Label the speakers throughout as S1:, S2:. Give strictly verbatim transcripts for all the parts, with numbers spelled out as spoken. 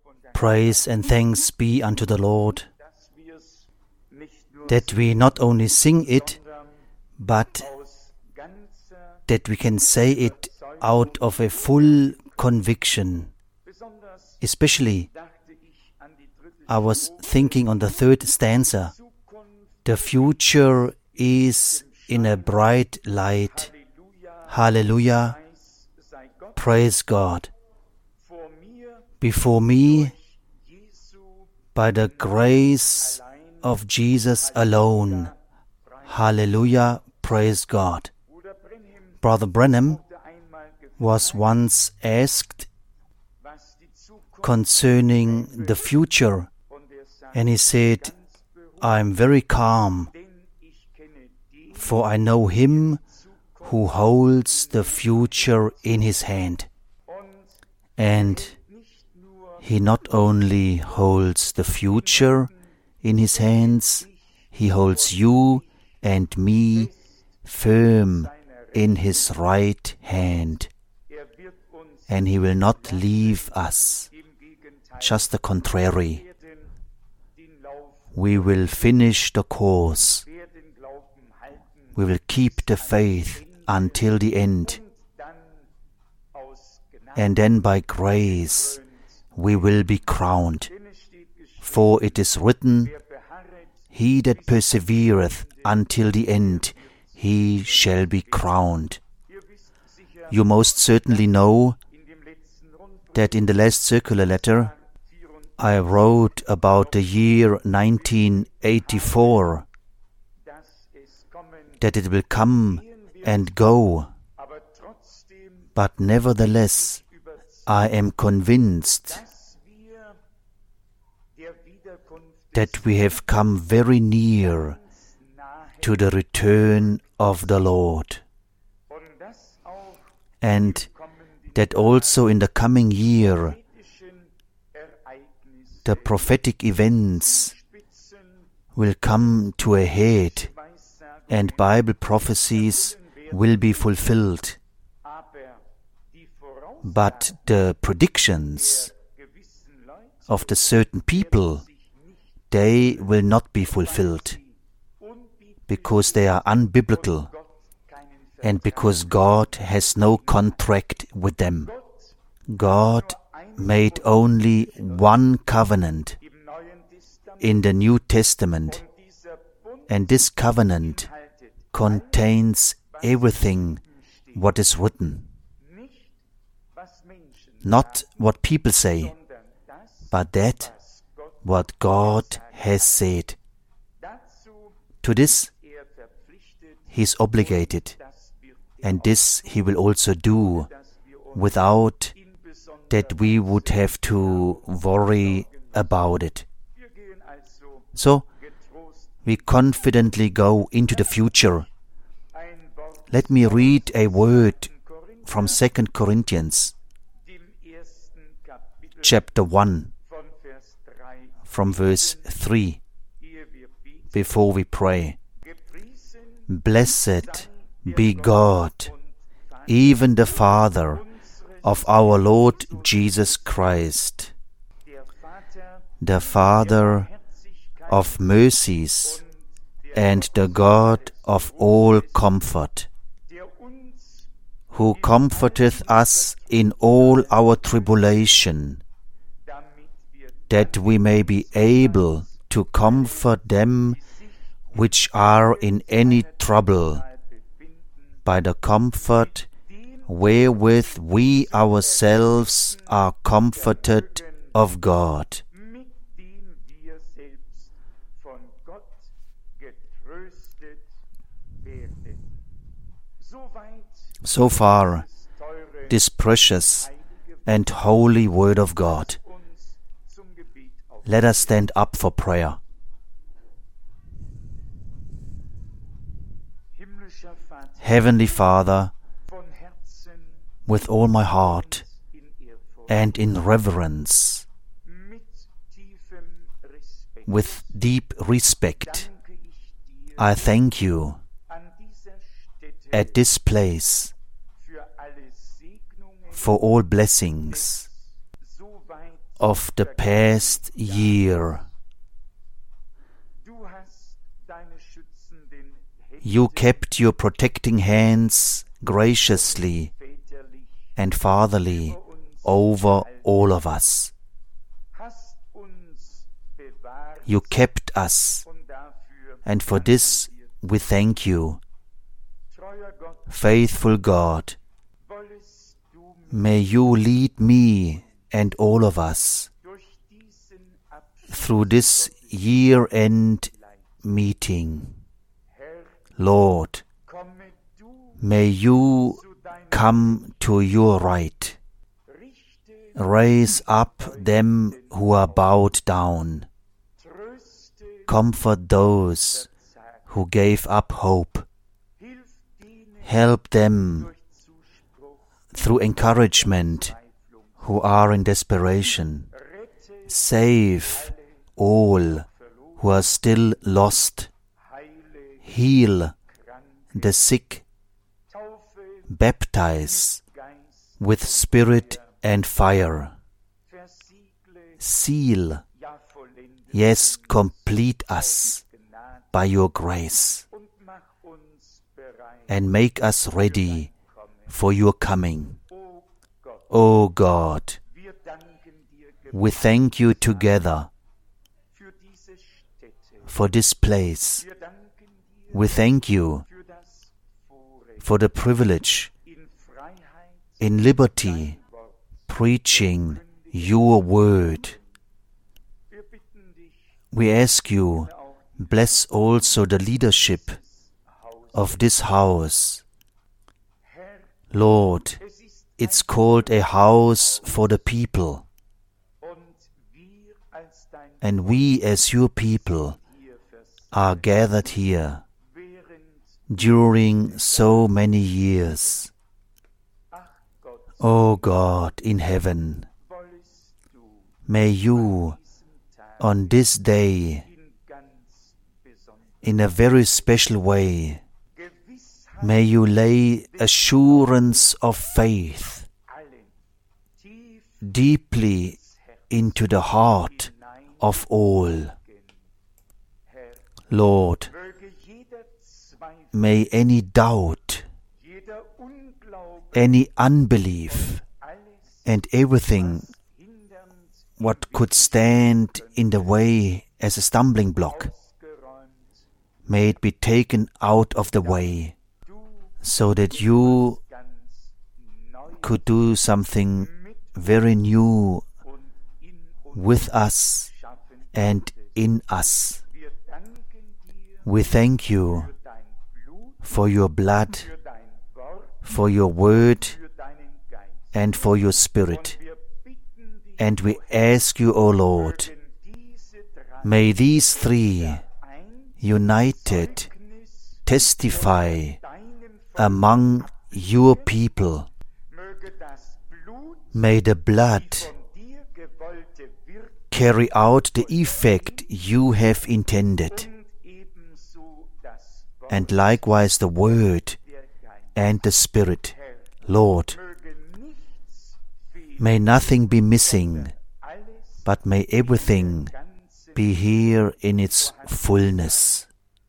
S1: Praise and thanks be unto the Lord, that we not only sing it, but that we can say it out of a full conviction. Especially, I was thinking on the third stanza. The future is in a bright light. Hallelujah. Praise God. Before me, by the grace of Jesus alone. Hallelujah. Praise God. Brother Branham was once asked concerning the future, and he said, I am very calm, for I know Him who holds the future in His hand. And He not only holds the future in His hands, He holds you and me firm in His right hand. And He will not leave us. Just the contrary. We will finish the course. We will keep the faith until the end. And then by grace we will be crowned. For it is written, He that persevereth until the end, he shall be crowned. You most certainly know that in the last circular letter I wrote about the year nineteen eighty-four, that it will come and go, but nevertheless I am convinced that we have come very near to the return of the Lord, and that also in the coming year the prophetic events will come to a head and Bible prophecies will be fulfilled. But the predictions of the certain people, they will not be fulfilled, because they are unbiblical and because God has no contract with them. God made only one covenant in the New Testament, and this covenant contains everything what is written. Not what people say, but that what God has said. To this He is obligated, and this He will also do without that we would have to worry about it. So, we confidently go into the future. Let me read a word from Second Corinthians, chapter one, from verse three, before we pray. Blessed be God, even the Father of our Lord Jesus Christ, the Father of mercies and the God of all comfort, who comforteth us in all our tribulation, that we may be able to comfort them which are in any trouble, by the comfort wherewith we ourselves are comforted of God. So far, this precious and holy Word of God. Let us stand up for prayer. Heavenly Father, with all my heart and in reverence, with deep respect, I thank you at this place for all blessings of the past year. You kept your protecting hands graciously and fatherly over all of us. You kept us, and for this we thank you. Faithful God, may you lead me and all of us through this year-end meeting. Lord, may you come to your right. Raise up them who are bowed down. Comfort those who gave up hope. Help them through encouragement who are in desperation. Save all who are still lost. Heal the sick. Baptize with spirit and fire. Seal, yes, complete us by your grace, and make us ready for your coming. O God, we thank you together for this place. We thank you for the privilege in liberty preaching your word. We ask you, bless also the leadership of this house. Lord, it's called a house for the people. And we as your people are gathered here during so many years. O God in heaven, may you on this day, in a very special way, may you lay assurance of faith deeply into the heart of all. Lord, may any doubt, any unbelief, and everything what could stand in the way as a stumbling block, may it be taken out of the way, so that you could do something very new with us and in us. We thank you for your blood, for your word, and for your spirit. And we ask you, O Lord, may these three united testify among your people. May the blood carry out the effect you have intended, and likewise the word and the spirit. Lord, may nothing be missing, but may everything be here in its fullness.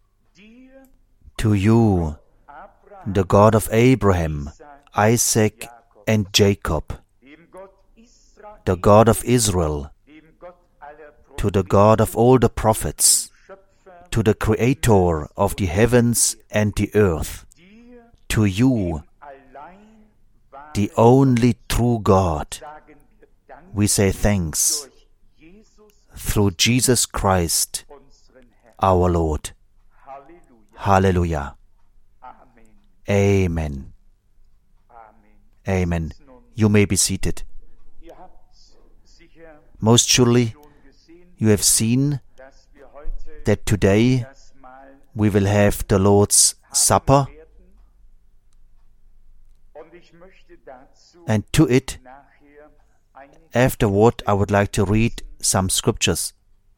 S1: To you, the God of Abraham, Isaac, and Jacob, the God of Israel, to the God of all the prophets, to the Creator of the heavens and the earth, to you, the only true God, we say thanks through Jesus Christ, our Lord. Hallelujah. Amen. Amen. You may be seated. Most surely, you have seen that today we will have the Lord's Supper, and to it, afterward, I would like to read some scriptures.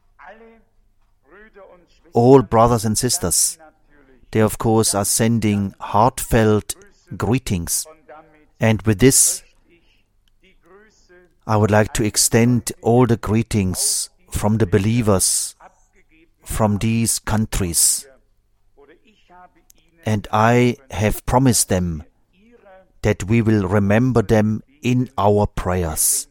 S1: All brothers and sisters, they of course are sending heartfelt greetings, and with this, I would like to extend all the greetings from the believers from these countries. And I have promised them that we will remember them in our prayers.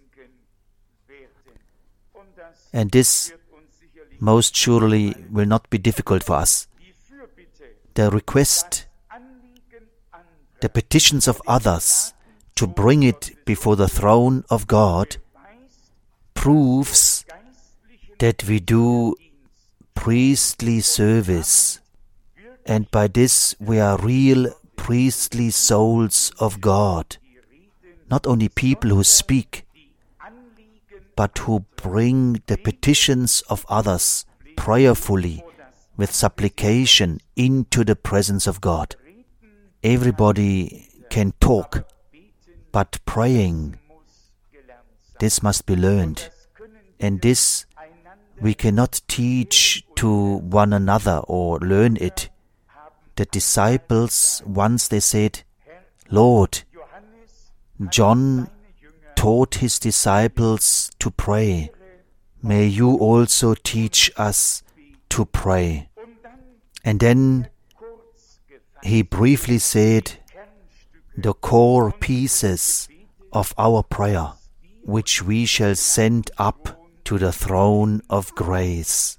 S1: And this most surely will not be difficult for us. The request, the petitions of others to bring it before the throne of God proves that we do priestly service, and by this we are real priestly souls of God, not only people who speak, but who bring the petitions of others prayerfully with supplication into the presence of God. Everybody can talk, but praying, this must be learned. And this we cannot teach to one another or learn it. The disciples, once they said, Lord, John taught his disciples to pray. May you also teach us to pray. And then he briefly said the core pieces of our prayer, which we shall send up to the throne of grace.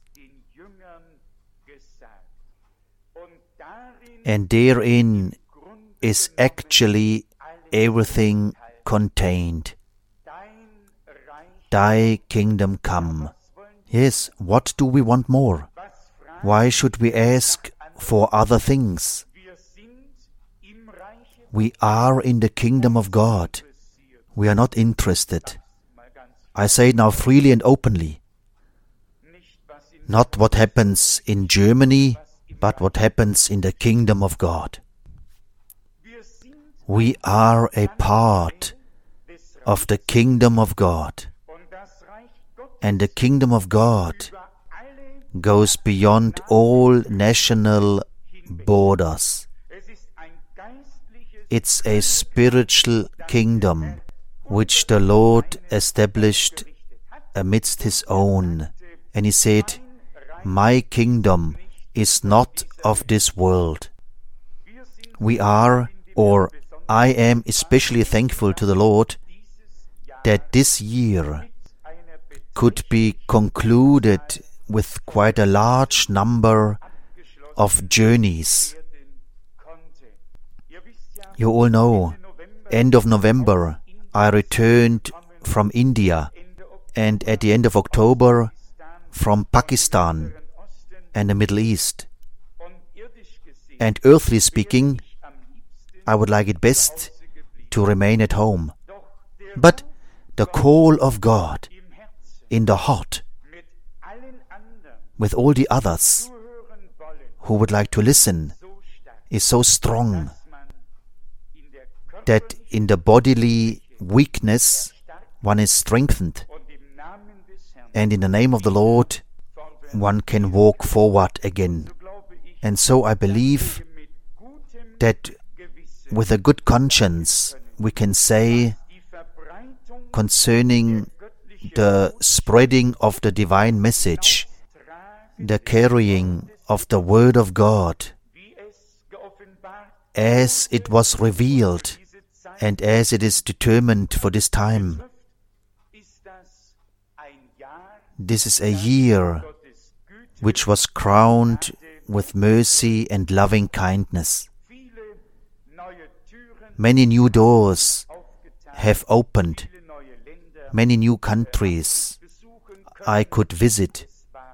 S1: And therein is actually everything contained. Thy kingdom come. Yes, what do we want more? Why should we ask for other things? We are in the kingdom of God. We are not interested. I say it now freely and openly. Not what happens in Germany, but what happens in the kingdom of God. We are a part of the kingdom of God. And the kingdom of God goes beyond all national borders. It's a spiritual kingdom which the Lord established amidst His own. And He said, my kingdom is not of this world. We are, or I am especially thankful to the Lord that this year could be concluded with quite a large number of journeys. You all know, end of November, I returned from India, and at the end of October, from Pakistan and the Middle East. And earthly speaking, I would like it best to remain at home. But the call of God in the heart, with all the others who would like to listen, is so strong that in the bodily weakness one is strengthened, and in the name of the Lord one can walk forward again. And so I believe that with a good conscience we can say concerning the spreading of the divine message, the carrying of the Word of God, as it was revealed and as it is determined for this time. This is a year which was crowned with mercy and loving kindness. Many new doors have opened, many new countries I could visit.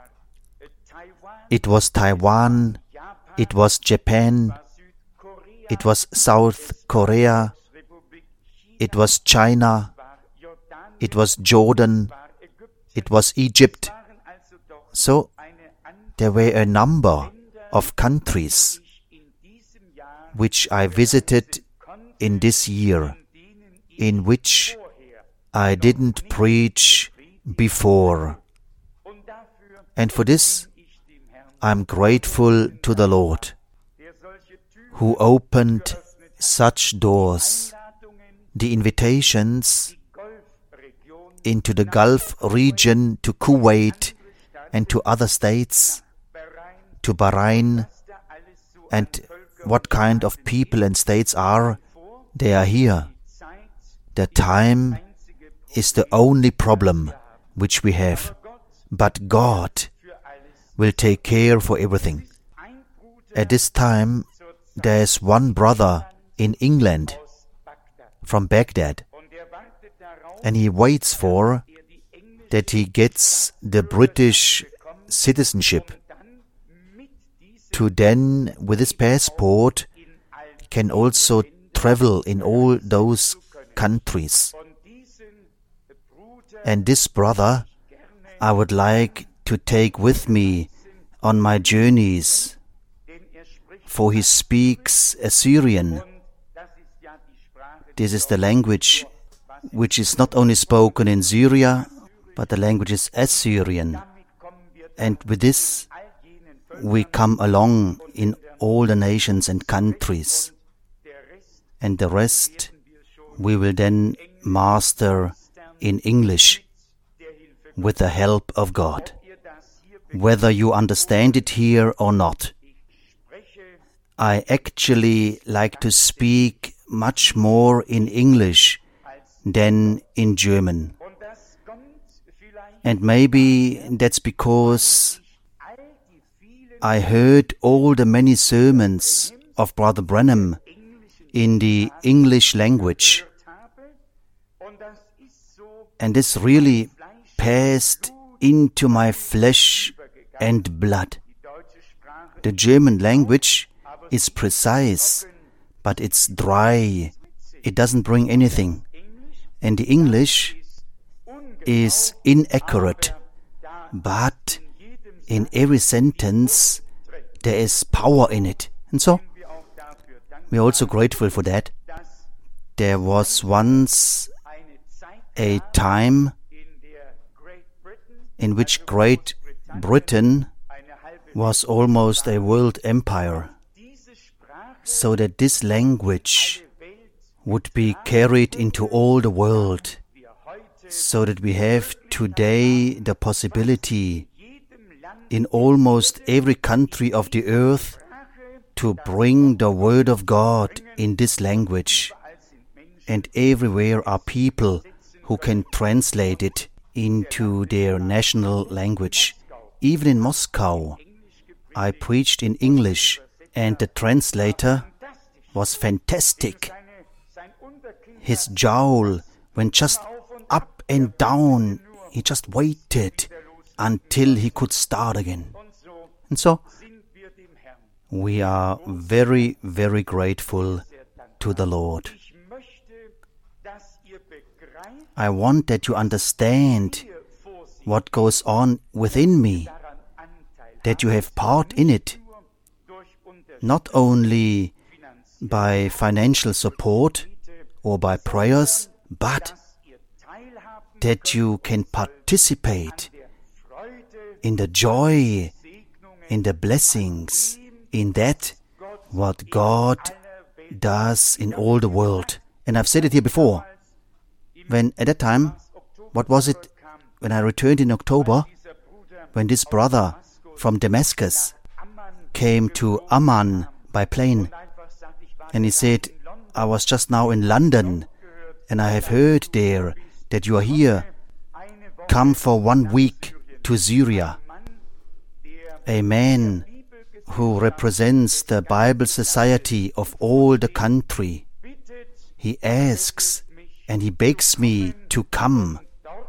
S1: It was Taiwan, it was Japan, it was South Korea, it was China, it was Jordan, it was Egypt. So there were a number of countries which I visited in this year, in which I didn't preach before. And for this, I'm grateful to the Lord, who opened such doors, the invitations into the Gulf region, to Kuwait and to other states, to Bahrain, and what kind of people and states are, they are here. The time is the only problem which we have. But God will take care for everything. At this time, there is one brother in England from Baghdad, and he waits for that he gets the British citizenship to then, with his passport, can also travel in all those countries. And this brother I would like to take with me on my journeys, for he speaks Assyrian. This is the language which is not only spoken in Syria, but the language is Assyrian. And with this, we come along in all the nations and countries. And the rest we will then master in English with the help of God. Whether you understand it here or not, I actually like to speak much more in English than in German. And maybe that's because I heard all the many sermons of Brother Branham in the English language. And this really passed into my flesh and blood. The German language is precise, but it's dry. It doesn't bring anything. And the English is inaccurate, but in every sentence there is power in it. And so, we are also grateful for that. There was once a time in which Great Britain was almost a world empire, so that this language would be carried into all the world, so that we have today the possibility in almost every country of the earth to bring the Word of God in this language. And everywhere are people who can translate it into their national language. Even in Moscow, I preached in English, and the translator was fantastic. His jowl went just up and down. He just waited until he could start again. And so, we are very, very grateful to the Lord. I want that you understand what goes on within me, that you have part in it, not only by financial support or by prayers, but that you can participate in the joy, in the blessings, in that what God does in all the world. And I've said it here before. When at that time, what was it, when I returned in October, when this brother from Damascus came to Amman by plane, and he said, I was just now in London, and I have heard there that you are here. Come for one week to Syria. A man who represents the Bible Society of all the country, he asks and he begs me to come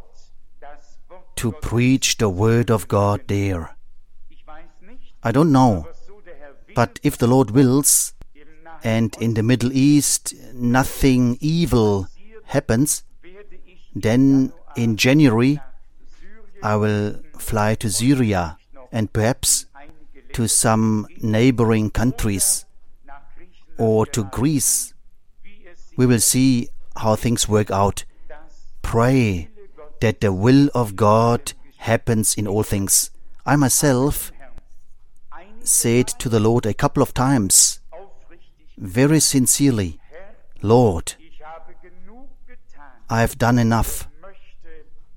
S1: to preach the Word of God there. I don't know, but if the Lord wills, and in the Middle East nothing evil happens, then in January I will fly to Syria and perhaps to some neighboring countries or to Greece. We will see how things work out. Pray that the will of God happens in all things. I myself said to the Lord a couple of times, very sincerely, Lord, I have done enough.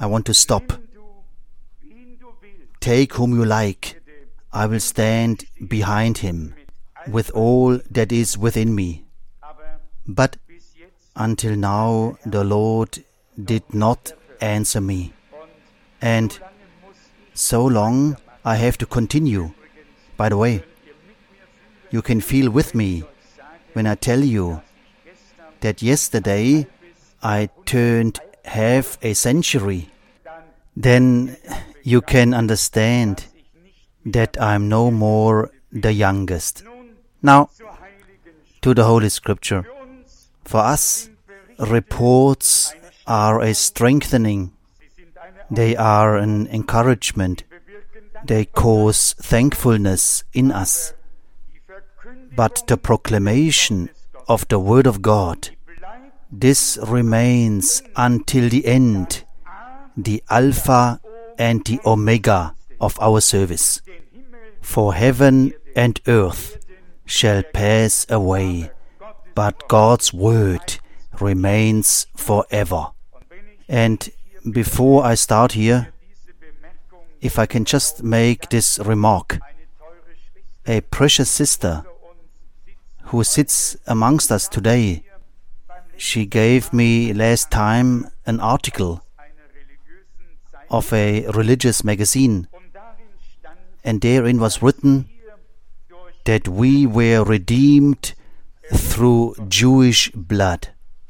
S1: I want to stop. Take whom you like. I will stand behind him with all that is within me. But until now the Lord did not answer me. And so long I have to continue. By the way, you can feel with me when I tell you that yesterday I turned half a century. Then you can understand that I am no more the youngest. Now, to the Holy Scripture. For us, reports are a strengthening. They are an encouragement. They cause thankfulness in us. But the proclamation of the Word of God, this remains until the end, the Alpha and the Omega of our service. For heaven and earth shall pass away, but God's Word remains forever. And before I start here, if I can just make this remark, a precious sister who sits amongst us today, she gave me last time an article of a religious magazine, and therein was written that we were redeemed through Jewish blood.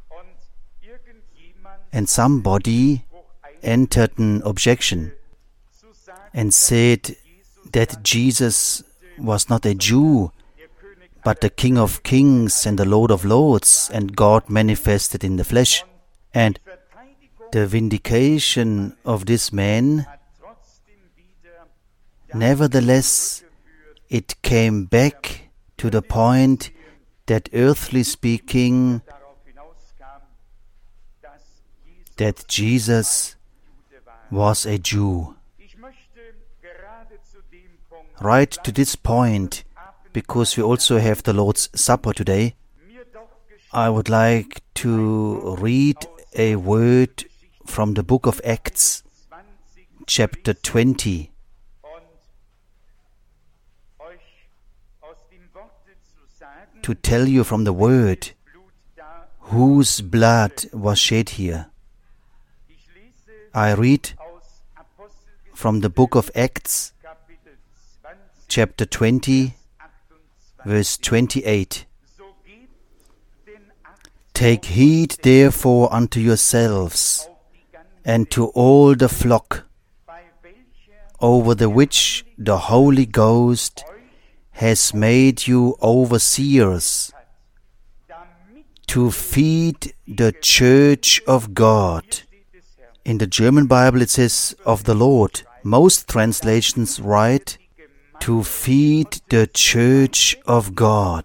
S1: And somebody entered an objection and said that Jesus was not a Jew, but the King of Kings and the Lord of Lords, and God manifested in the flesh. And the vindication of this man, nevertheless, it came back to the point that, earthly speaking, that Jesus was a Jew. Right to this point, because we also have the Lord's Supper today, I would like to read a word from the book of Acts, chapter twenty. To tell you from the word whose blood was shed here. I read from the book of Acts, chapter twenty, verse twenty-eight. Take heed therefore unto yourselves and to all the flock, over the which the Holy Ghost has made you overseers, to feed the church of God. In the German Bible it says of the Lord. Most translations write, to feed the church of God,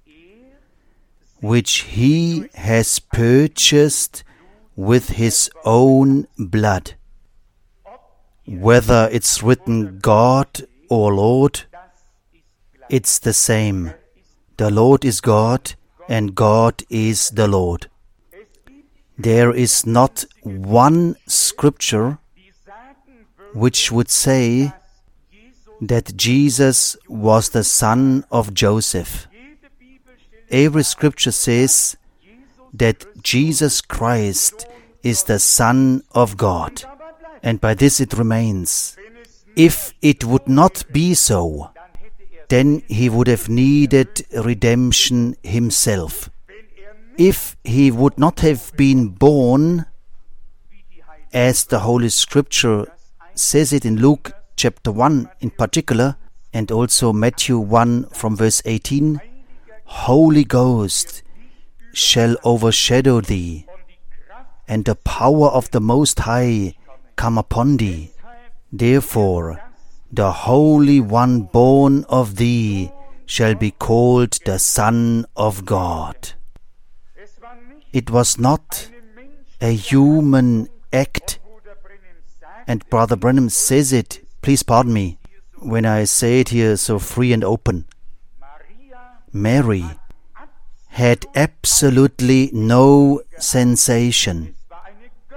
S1: which he has purchased with his own blood. Whether it's written God or Lord, it's the same. The Lord is God, and God is the Lord. There is not one scripture which would say that Jesus was the son of Joseph. Every scripture says that Jesus Christ is the Son of God, and by this it remains. If it would not be so, then he would have needed redemption himself. If he would not have been born, as the Holy Scripture says it in Luke chapter one in particular, and also Matthew one from verse eighteen, Holy Ghost shall overshadow thee, and the power of the Most High come upon thee. Therefore, the Holy One born of thee shall be called the Son of God. It was not a human act, and Brother Branham says it, please pardon me, when I say it here so free and open. Mary had absolutely no sensation.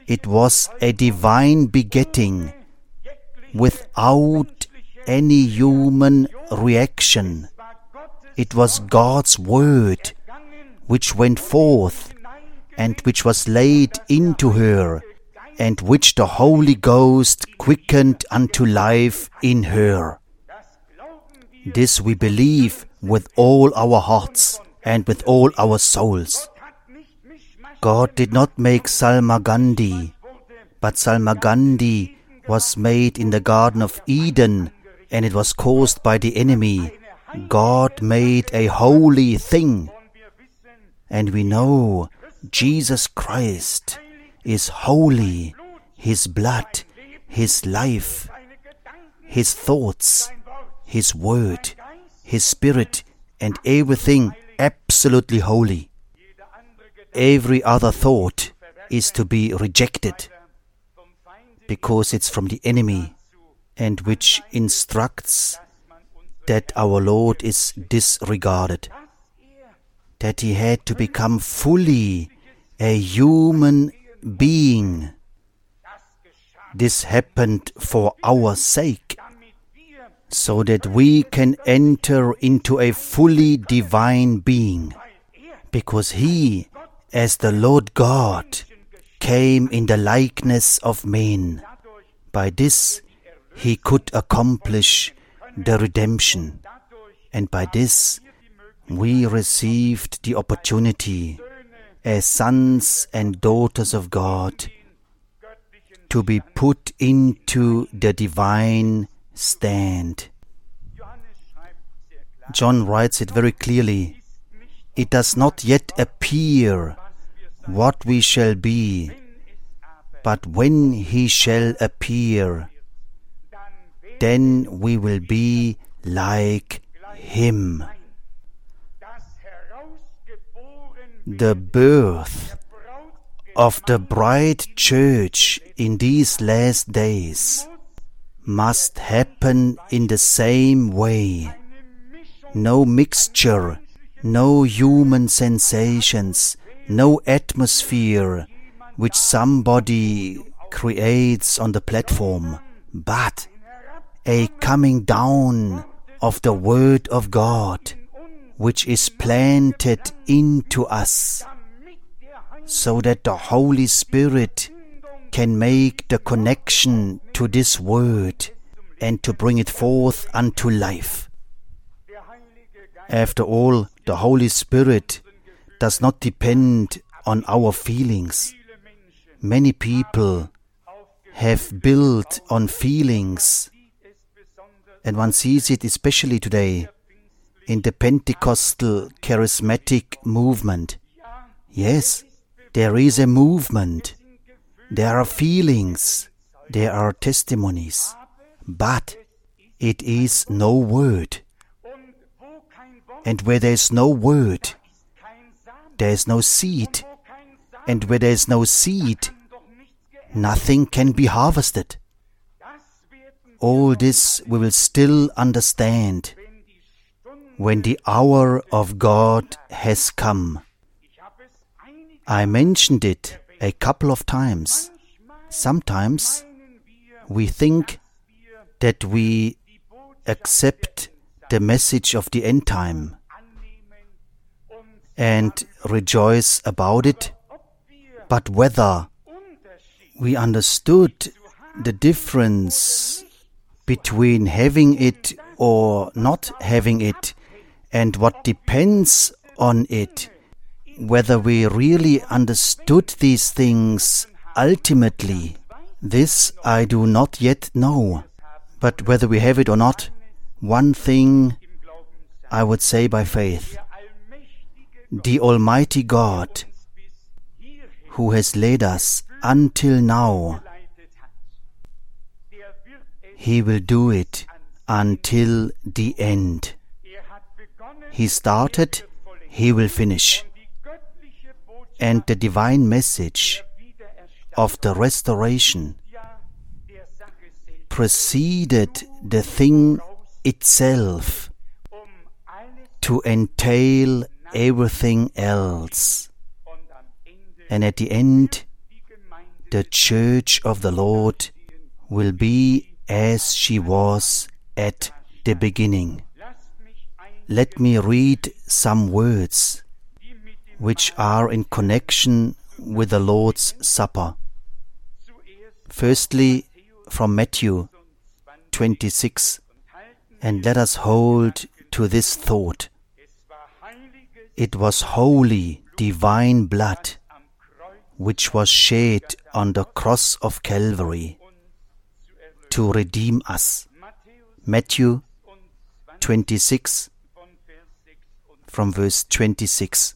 S1: It was a divine begetting without any human reaction. It was God's word which went forth and which was laid into her, and which the Holy Ghost quickened unto life in her. This we believe with all our hearts and with all our souls. God did not make Salma Gandhi, but Salma Gandhi was made in the Garden of Eden, and it was caused by the enemy. God made a holy thing, and we know Jesus Christ is holy. His blood, His life, His thoughts, His word, His spirit, and everything absolutely holy. Every other thought is to be rejected because it's from the enemy, and which instructs that our Lord is disregarded, that He had to become fully a human being. This happened for our sake, so that we can enter into a fully divine being, because He, as the Lord God, came in the likeness of men. By this He could accomplish the redemption, and by this we received the opportunity, as sons and daughters of God, to be put into the divine stand. John writes it very clearly. It does not yet appear what we shall be, but when He shall appear, then we will be like Him. The birth of the bride church in these last days must happen in the same way. No mixture, no human sensations, no atmosphere which somebody creates on the platform, but a coming down of the Word of God, which is planted into us, so that the Holy Spirit can make the connection to this Word and to bring it forth unto life. After all, the Holy Spirit does not depend on our feelings. Many people have built on feelings, and one sees it especially today in the Pentecostal charismatic movement. Yes, there is a movement. There are feelings. There are testimonies. But it is no word. And where there is no word, there is no seed. And where there is no seed, nothing can be harvested. All this we will still understand when the hour of God has come. I mentioned it a couple of times. Sometimes we think that we accept the message of the end time and rejoice about it, but whether we understood the difference between having it or not having it, and what depends on it, whether we really understood these things ultimately, this I do not yet know. But whether we have it or not, one thing I would say by faith: the Almighty God, who has led us until now, He will do it until the end. He started, He will finish. And the divine message of the restoration preceded the thing itself to entail everything else. And at the end, the church of the Lord will be as she was at the beginning. Let me read some words which are in connection with the Lord's Supper. Firstly, from Matthew twenty-six, and let us hold to this thought. It was holy, divine blood which was shed on the cross of Calvary to redeem us. Matthew twenty-six, from verse twenty-six.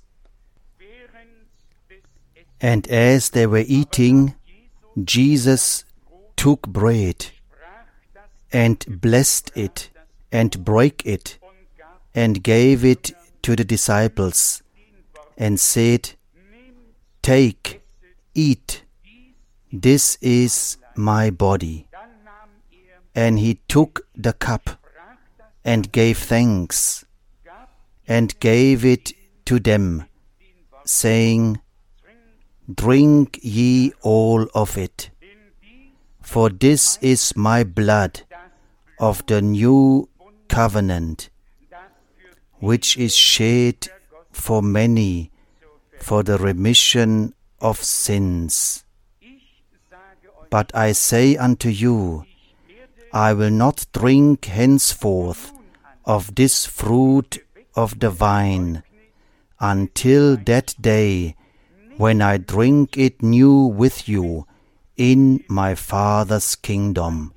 S1: And as they were eating, Jesus took bread and blessed it and broke it and gave it to the disciples and said, "Take, eat, this is my body." And he took the cup and gave thanks and gave it to them, saying, "Drink ye all of it, for this is my blood of the new covenant, which is shed for many for the remission of sins. But I say unto you, I will not drink henceforth of this fruit of the vine until that day when I drink it new with you in my Father's kingdom."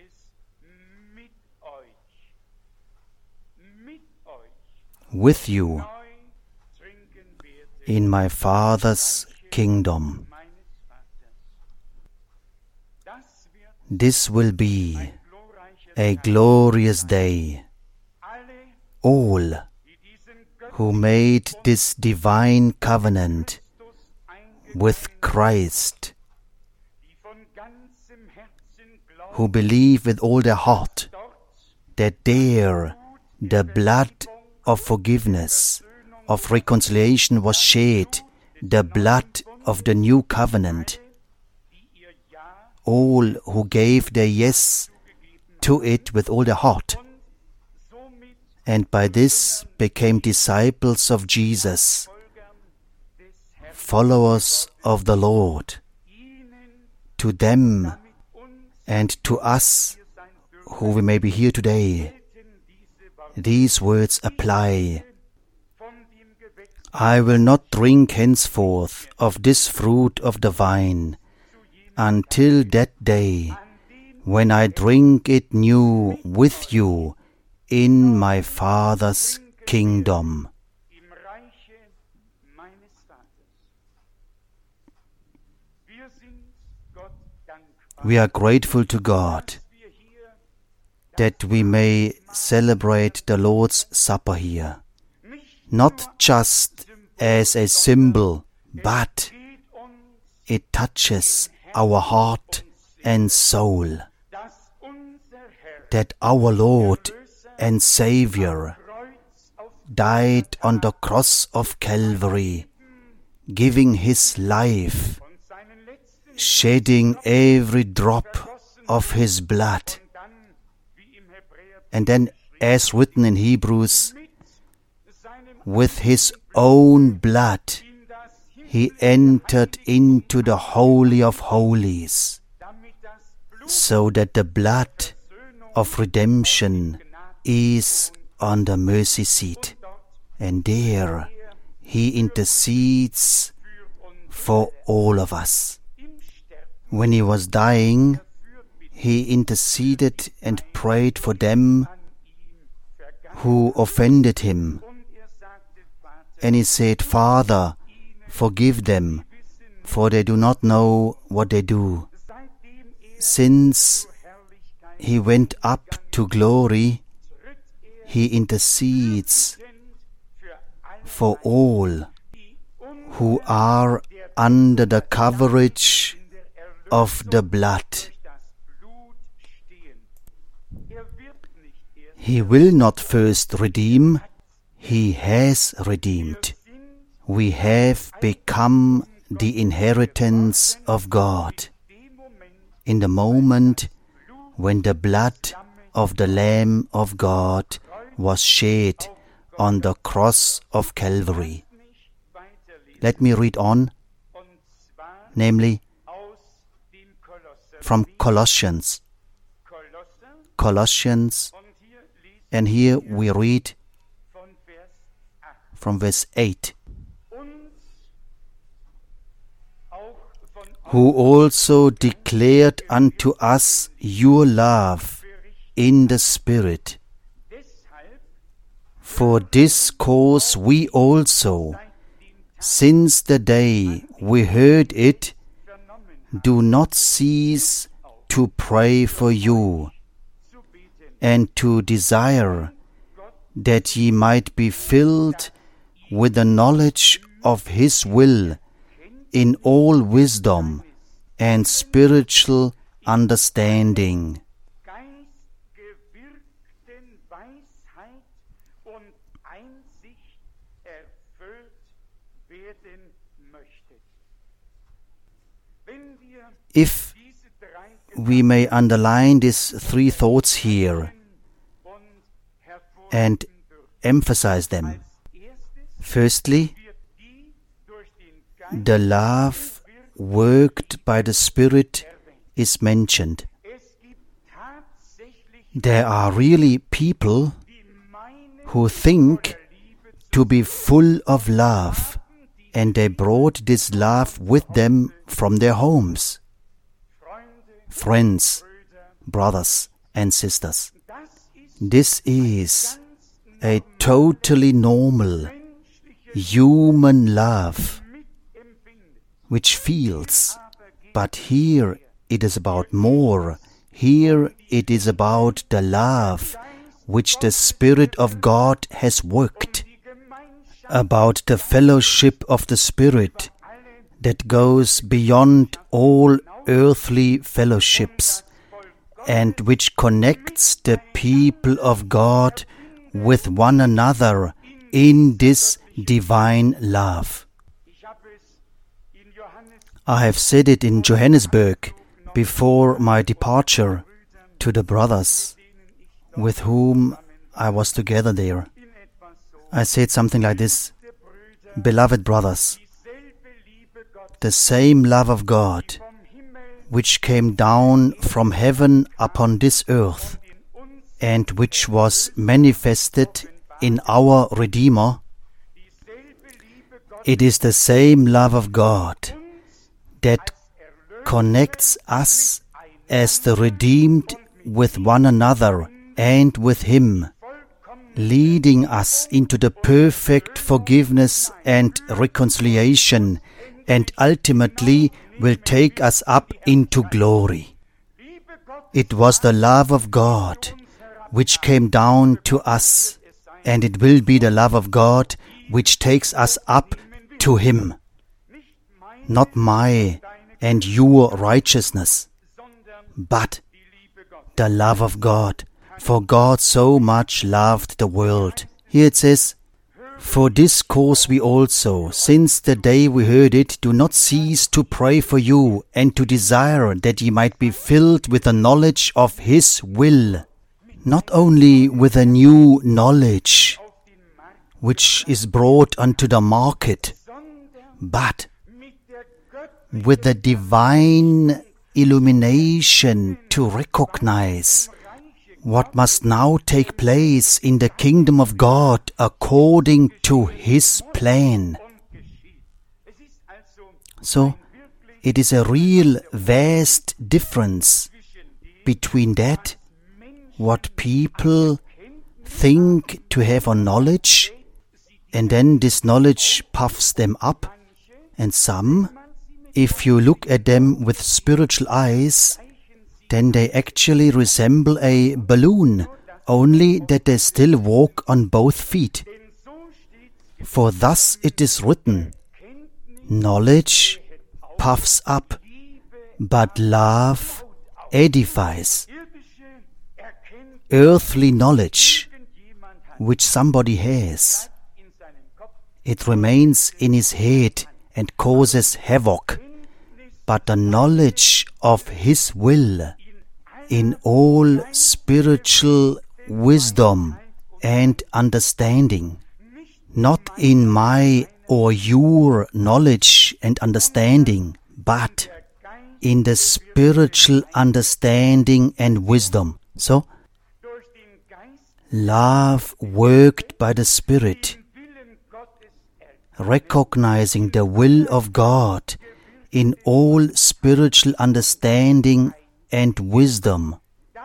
S1: With you in my Father's kingdom. This will be a glorious day. All who made this divine covenant with Christ, who believe with all their heart that there the blood of forgiveness, of reconciliation was shed, the blood of the new covenant. All who gave their yes to it with all their heart, and by this became disciples of Jesus, followers of the Lord. To them and to us, who we may be here today, these words apply. I will not drink henceforth of this fruit of the vine until that day when I drink it new with you in my Father's kingdom. We are grateful to God that we may celebrate the Lord's Supper here, not just as a symbol, but it touches our heart and soul, that our Lord and Savior died on the cross of Calvary, giving His life, shedding every drop of His blood. And then, as written in Hebrews, with His own blood, He entered into the Holy of Holies, so that the blood of redemption is on the mercy seat. And there He intercedes for all of us. When He was dying, He interceded and prayed for them who offended Him. And He said, "Father, forgive them, for they do not know what they do." Since He went up to glory, He intercedes for all who are under the coverage of the blood. He will not first redeem, He has redeemed. We have become the inheritance of God. In the moment when the blood of the Lamb of God was shed on the cross of Calvary. Let me read on, namely from Colossians. Colossians, and here we read from verse eight. Who also declared unto us your love in the Spirit. For this cause we also, since the day we heard it, do not cease to pray for you, and to desire that ye might be filled with the knowledge of His will in all wisdom and spiritual understanding. If we may underline these three thoughts here and emphasize them. Firstly, the love worked by the Spirit is mentioned. There are really people who think to be full of love, and they brought this love with them from their homes. Friends, brothers and sisters, this is a totally normal human love which feels, but here it is about more. Here it is about the love which the Spirit of God has worked, about the fellowship of the Spirit that goes beyond all earthly fellowships and which connects the people of God with one another in this divine love. I have said it in Johannesburg before my departure to the brothers with whom I was together there. I said something like this: Beloved brothers, the same love of God which came down from heaven upon this earth and which was manifested in our Redeemer, it is the same love of God that connects us as the redeemed with one another and with Him, leading us into the perfect forgiveness and reconciliation, and ultimately will take us up into glory. It was the love of God which came down to us, and it will be the love of God which takes us up to Him. Not my and your righteousness, but the love of God. For God so much loved the world. Here it says, For this cause we also, since the day we heard it, do not cease to pray for you, and to desire that ye might be filled with the knowledge of His will. Not only with a new knowledge, which is brought unto the market, but with the divine illumination to recognize what must now take place in the kingdom of God according to His plan. So, it is a real vast difference between that, what people think to have on knowledge, and then this knowledge puffs them up, and some, if you look at them with spiritual eyes, then they actually resemble a balloon, only that they still walk on both feet. For thus it is written, knowledge puffs up, but love edifies. Earthly knowledge, which somebody has, it remains in his head and causes havoc, but the knowledge of His will in all spiritual wisdom and understanding, not in my or your knowledge and understanding, but in the spiritual understanding and wisdom. So, love worked by the Spirit, recognizing the will of God in all spiritual understanding and wisdom.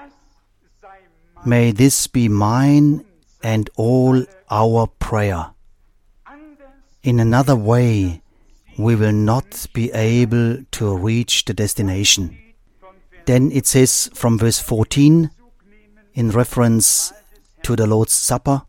S1: May this be mine and all our prayer. In another way, we will not be able to reach the destination. Then it says from verse fourteen, in reference to the Lord's Supper,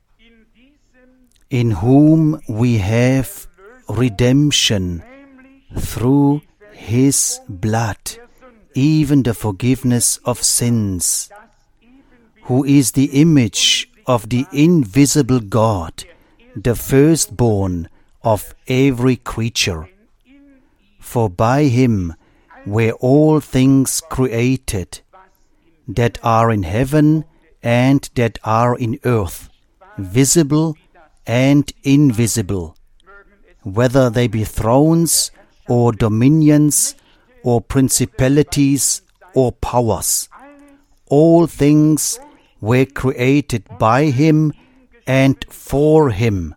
S1: in whom we have redemption through His blood, even the forgiveness of sins, who is the image of the invisible God, the firstborn of every creature. For by Him were all things created, that are in heaven and that are in earth, visible and invisible, whether they be thrones or dominions or principalities or powers. All things were created by Him and for Him.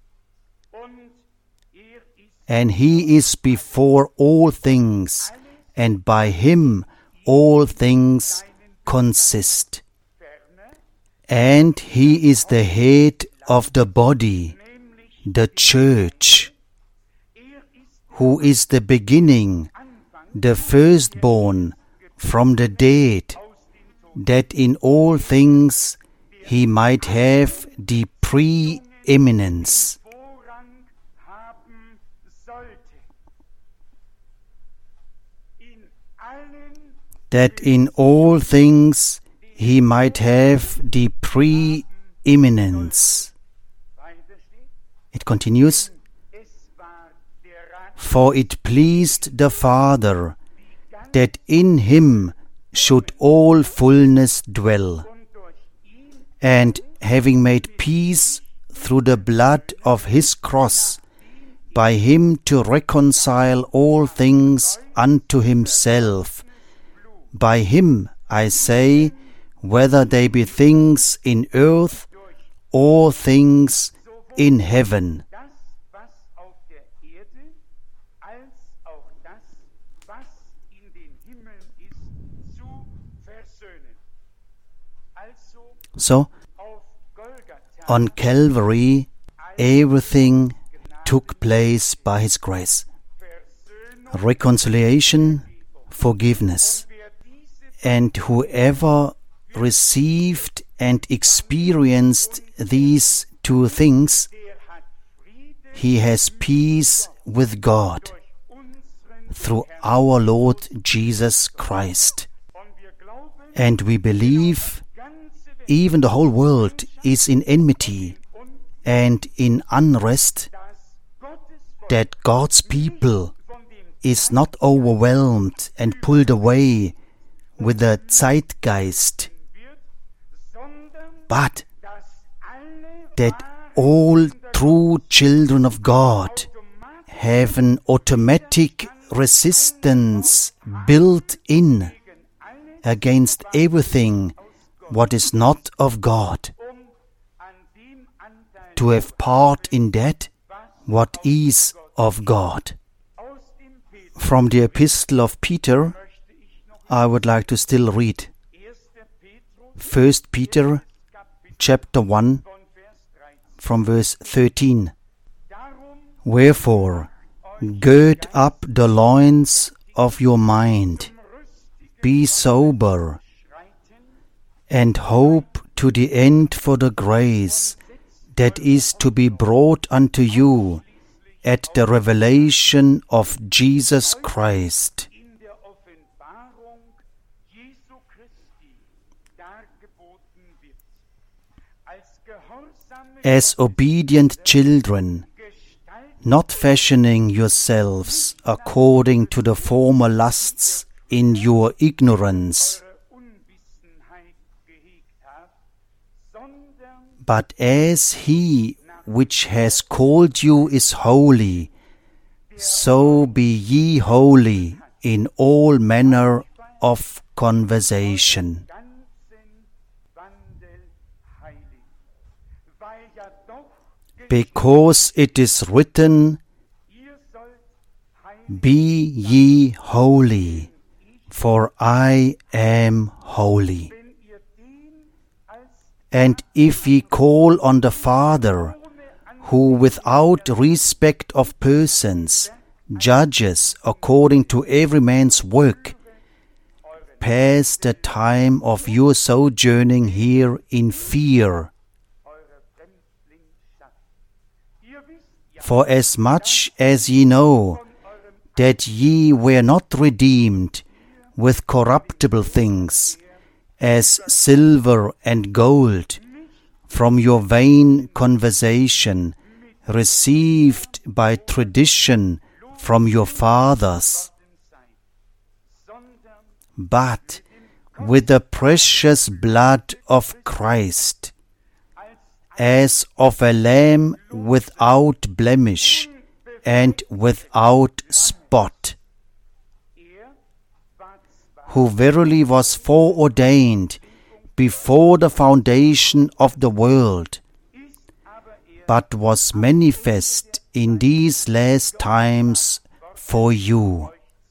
S1: And He is before all things, and by Him all things consist. And He is the head of the body, the church, who is the beginning, the firstborn from the dead, that in all things He might have the preeminence. That in all things He might have the preeminence. It continues, for it pleased the Father that in Him should all fullness dwell, and having made peace through the blood of His cross, by Him to reconcile all things unto Himself. By Him, I say, whether they be things in earth or things in heaven. So, on Calvary, everything took place by His grace. Reconciliation, forgiveness. And whoever received and experienced these two things, he has peace with God through our Lord Jesus Christ. And we believe even the whole world is in enmity and in unrest, that God's people is not overwhelmed and pulled away with the zeitgeist, but that all true children of God have an automatic resistance built in against everything what is not of God, to have part in that what is of God. From the Epistle of Peter, I would like to still read First Peter chapter one from verse thirteen. Wherefore, gird up the loins of your mind, be sober, and hope to the end for the grace that is to be brought unto you at the revelation of Jesus Christ. As obedient children, not fashioning yourselves according to the former lusts in your ignorance, but as He which has called you is holy, so be ye holy in all manner of conversation. Because it is written, Be ye holy, for I am holy. And if ye call on the Father, who without respect of persons judges according to every man's work, pass the time of your sojourning here in fear. For as much as ye know that ye were not redeemed with corruptible things, as silver and gold, from your vain conversation, received by tradition from your fathers, but with the precious blood of Christ, as of a lamb without blemish and without spot, who verily was foreordained before the foundation of the world, but was manifest in these last times for you,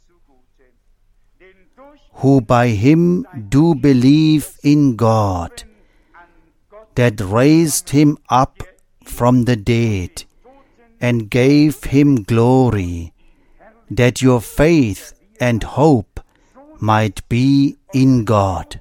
S1: who by Him do believe in God, that raised Him up from the dead, and gave Him glory, that your faith and hope might be in God.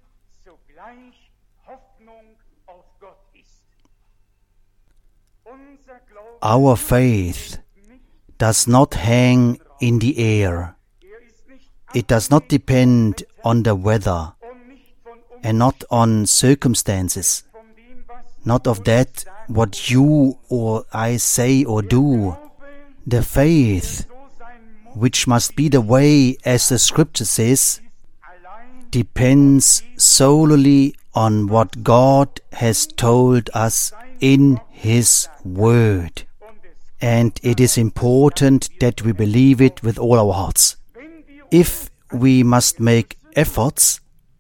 S1: Our faith does not hang in the air. It does not depend on the weather and not on circumstances, not of that what you or I say or do. The faith, which must be the way as the Scripture says, depends solely on what God has told us in His Word. And it is important that we believe it with all our hearts. If we must make efforts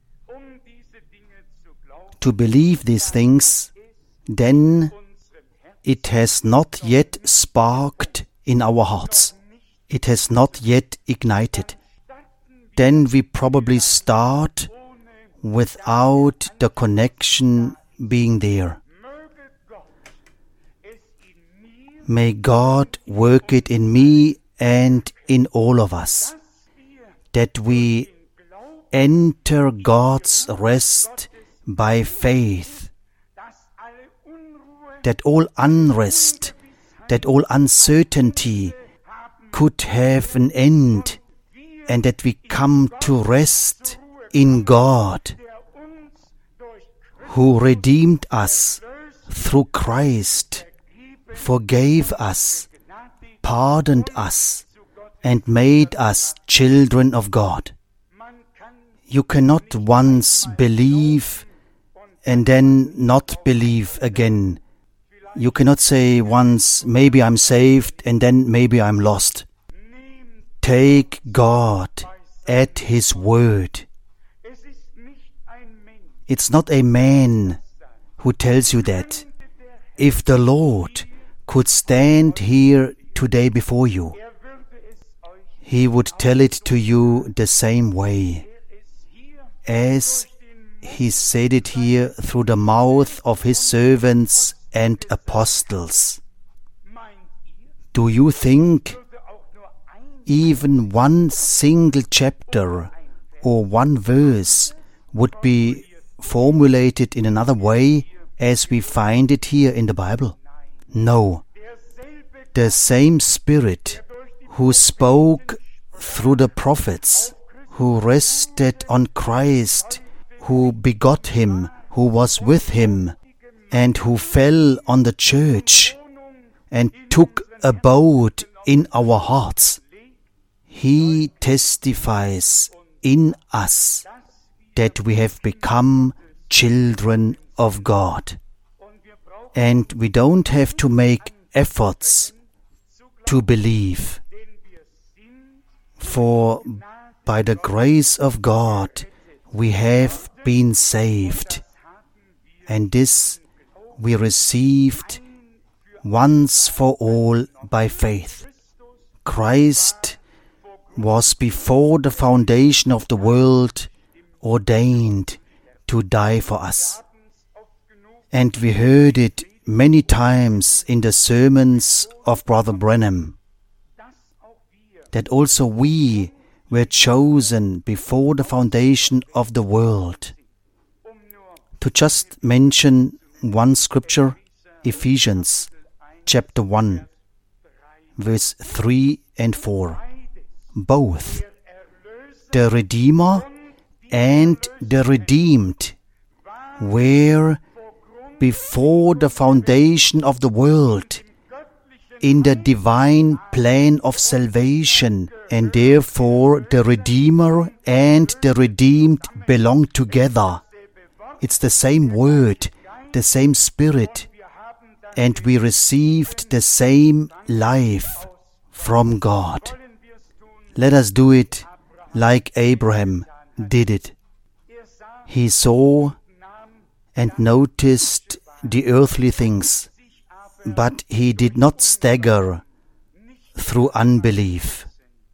S1: to believe these things, then it has not yet sparked in our hearts. It has not yet ignited. Then we probably start without the connection being there. May God work it in me and in all of us, that we enter God's rest by faith, that all unrest, that all uncertainty could have an end, and that we come to rest in God, who redeemed us through Christ, forgave us, pardoned us, and made us children of God. You cannot once believe and then not believe again. You cannot say once, maybe I'm saved, and then maybe I'm lost. Take God at His word. It's not a man who tells you that. If the Lord could stand here today before you, He would tell it to you the same way, as He said it here through the mouth of His servants and apostles. Do you think even one single chapter or one verse would be formulated in another way as we find it here in the Bible? No. The same Spirit who spoke through the prophets, who rested on Christ, who begot Him, who was with Him, and who fell on the church and took abode in our hearts. He testifies in us that we have become children of God. And we don't have to make efforts to believe. For by the grace of God we have been saved. And this we received once for all by faith. Christ was before the foundation of the world ordained to die for us. And we heard it many times in the sermons of Brother Branham, that also we were chosen before the foundation of the world. To just mention one scripture, Ephesians chapter one, verse three and four. Both the Redeemer and the redeemed were before the foundation of the world in the divine plan of salvation, and therefore the Redeemer and the redeemed belong together. It's the same word, the same Spirit, and we received the same life from God. Let us do it like Abraham did it. He saw and noticed the earthly things, but he did not stagger through unbelief.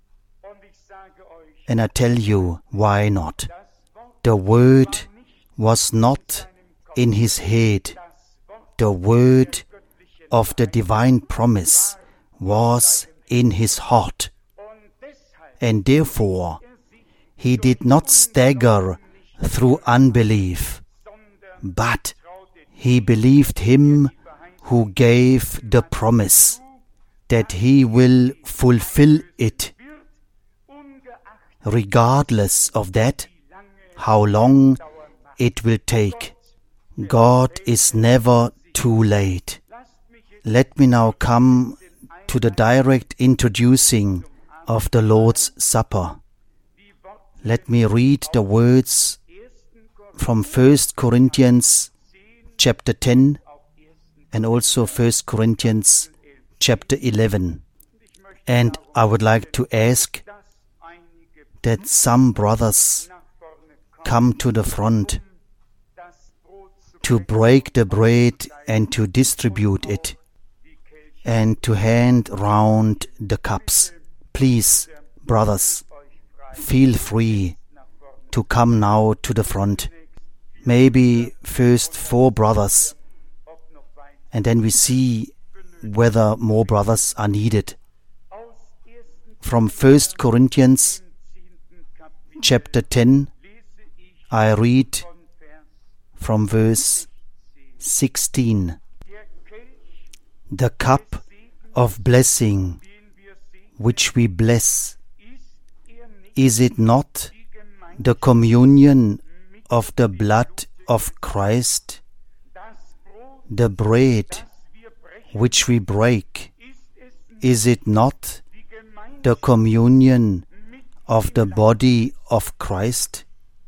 S1: And I tell you, why not? The word was not in his head. The word of the divine promise was in his heart. And therefore, he did not stagger through unbelief, but he believed him who gave the promise that he will fulfill it, regardless of that, how long it will take. God is never too late. Let me now come to the direct introducing of the Lord's Supper. Let me read the words from First Corinthians chapter ten and also First Corinthians chapter eleven. And I would like to ask that some brothers come to the front to break the bread and to distribute it and to hand round the cups. Please, brothers, feel free to come now to the front. Maybe first four brothers, and then we see whether more brothers are needed. From First Corinthians chapter ten, I read from verse sixteen. The cup of blessing which we bless, is it not the communion of the blood of Christ? The bread which we break, is it not the communion of the body of Christ?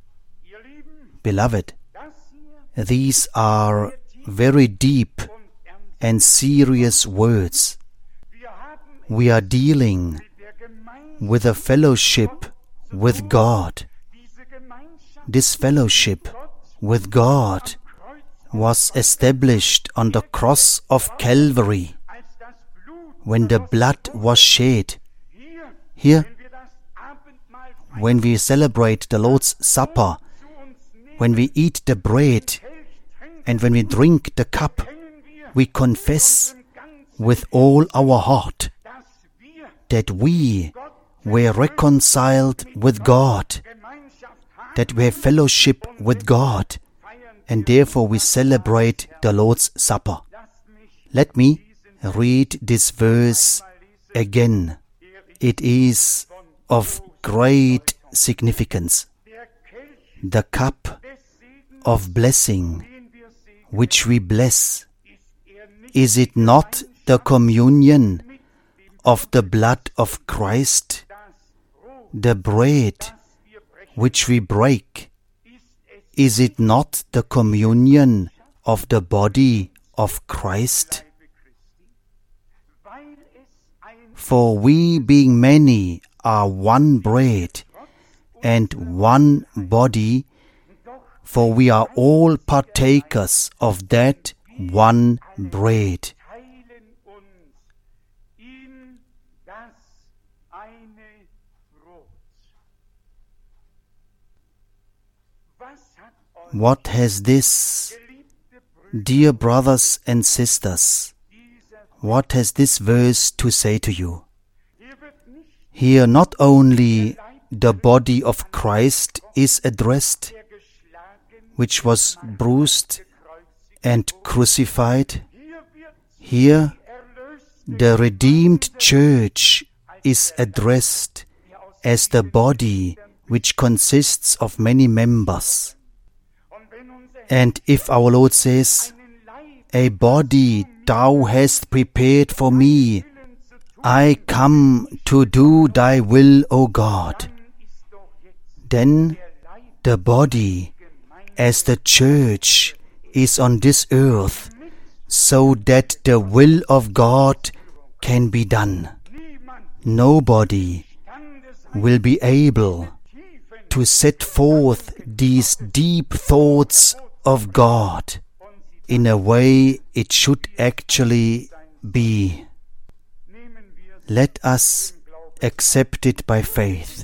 S1: Beloved, these are very deep and serious words. We are dealing with a fellowship with God. This fellowship with God was established on the cross of Calvary when the blood was shed. Here, when we celebrate the Lord's Supper, when we eat the bread and when we drink the cup, we confess with all our heart that we were reconciled with God, that we have fellowship with God, and therefore we celebrate the Lord's Supper. Let me read this verse again. It is of great significance. The cup of blessing which we bless, is it not the communion of the blood of Christ? The bread which we break, is it not the communion of the body of Christ? For we, being many, are one bread and one body, for we are all partakers of that one bread. What has this, dear brothers and sisters, what has this verse to say to you? Here not only the body of Christ is addressed, which was bruised and crucified. Here the redeemed church is addressed as the body which consists of many members. And if our Lord says, "A body thou hast prepared for me, I come to do thy will, O God," then the body as the church is on this earth so that the will of God can be done. Nobody will be able to set forth these deep thoughts of God in a way it should actually be. Let us accept it by faith.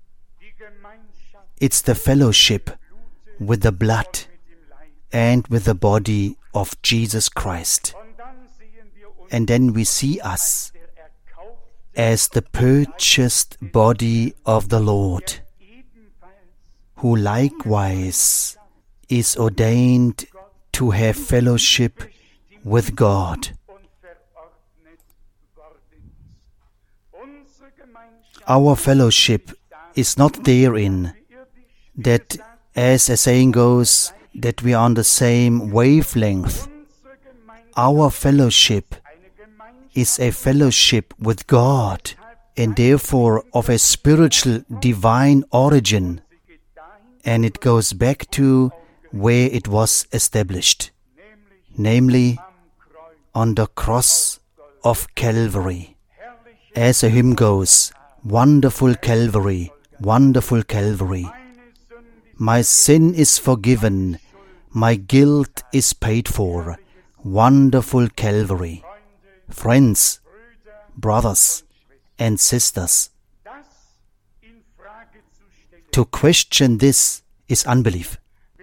S1: It's the fellowship with the blood and with the body of Jesus Christ. And then we see us as the purchased body of the Lord, who likewise is ordained to have fellowship with God. Our fellowship is not therein that, as a saying goes, that we are on the same wavelength. Our fellowship is a fellowship with God, and therefore of a spiritual divine origin, and it goes back to where it was established, namely on the cross of Calvary. As a hymn goes, "Wonderful Calvary, wonderful Calvary. My sin is forgiven, my guilt is paid for. Wonderful Calvary." Friends, brothers and sisters, to question this is unbelief.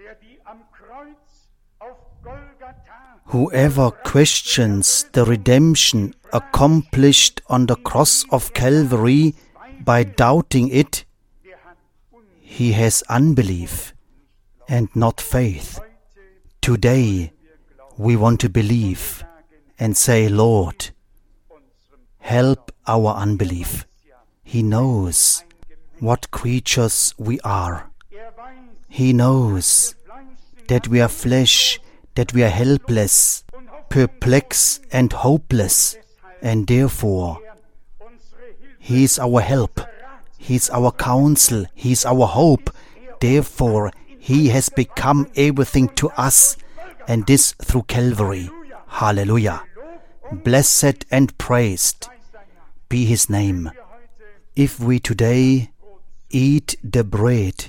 S1: Whoever questions the redemption accomplished on the cross of Calvary by doubting it, he has unbelief and not faith. Today we want to believe and say, "Lord, help our unbelief." He knows what creatures we are. He knows that we are flesh, that we are helpless, perplexed and hopeless, and therefore He is our help, He is our counsel, He is our hope. Therefore He has become everything to us, and this through Calvary. Hallelujah! Blessed and praised be His name. If we today eat the bread,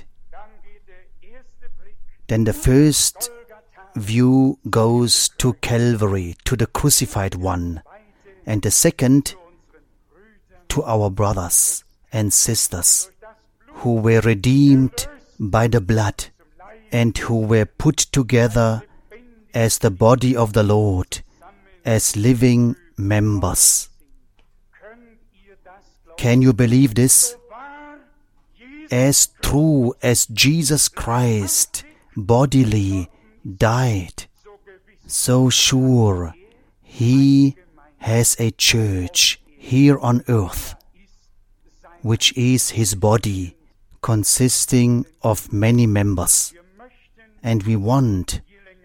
S1: then the first view goes to Calvary, to the crucified one, and the second to our brothers and sisters who were redeemed by the blood and who were put together as the body of the Lord, as living members. Can you believe this? As true as Jesus Christ bodily died, so sure He has a church here on earth, which is His body, consisting of many members. And we want,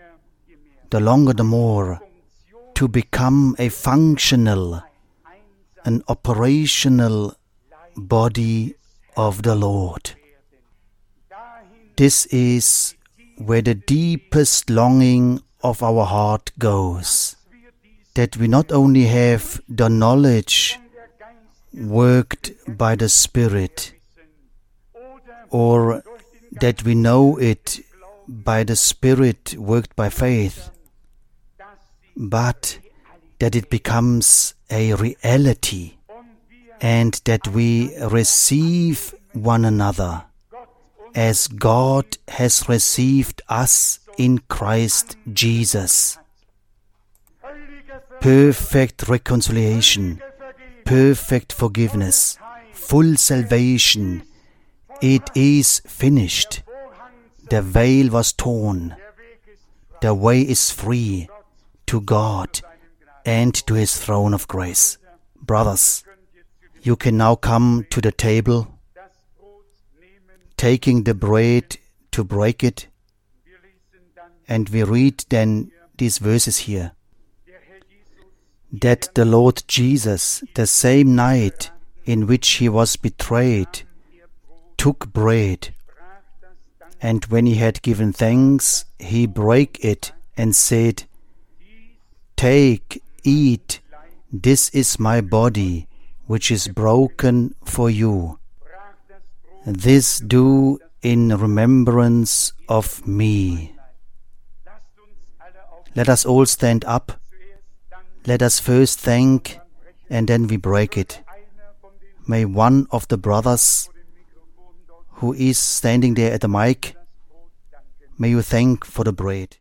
S1: the longer the more, to become a functional an operational body of the Lord. This is where the deepest longing of our heart goes, that we not only have the knowledge worked by the Spirit, or that we know it by the Spirit worked by faith, but that it becomes a reality and that we receive one another as God has received us in Christ Jesus. Perfect reconciliation, perfect forgiveness, full salvation. It is finished. The veil was torn. The way is free to God and to His throne of grace. Brothers, you can now come to the table, taking the bread to break it, and we read then these verses here, that the Lord Jesus, the same night in which He was betrayed, took bread, and when He had given thanks, He brake it and said, "Take, eat, this is my body, which is broken for you. This do in remembrance of me." Let us all stand up. Let us first thank, and then we break it. May one of the brothers who is standing there at the mic, may you thank for the bread.